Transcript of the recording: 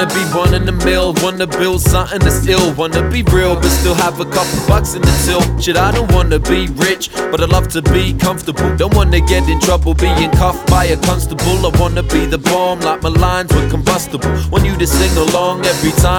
wanna be one in the mill, wanna build something that's ill, wanna be real but still have a couple bucks in the till. Shit, I don't wanna be rich, but I love to be comfortable. Don't wanna get in trouble being cuffed by a constable. I wanna be the bomb, like my lines were combustible. Want you to sing along every time